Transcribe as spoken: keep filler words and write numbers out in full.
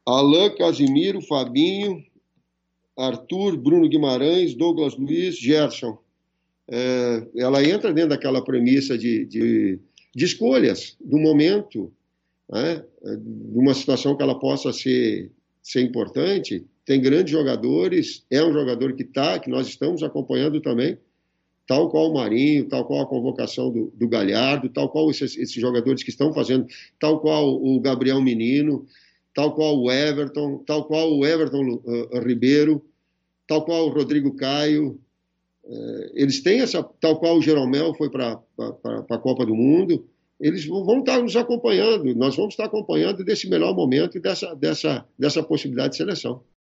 Alain, Casimiro, Fabinho, Arthur, Bruno Guimarães, Douglas Luiz, Gerson. É, ela entra dentro daquela premissa de, de, de escolhas do momento, né? De uma situação que ela possa ser, ser importante. Tem grandes jogadores, é um jogador que está, que nós estamos acompanhando também, tal qual o Marinho, tal qual a convocação do, do Galhardo, tal qual esses, esses jogadores que estão fazendo, tal qual o Gabriel Menino, tal qual o Everton, tal qual o Everton uh, Ribeiro, tal qual o Rodrigo Caio. Uh, eles têm essa, tal qual o Jeromel foi para a Copa do Mundo, eles vão estar nos acompanhando, nós vamos estar acompanhando desse melhor momento e dessa, dessa, dessa possibilidade de seleção.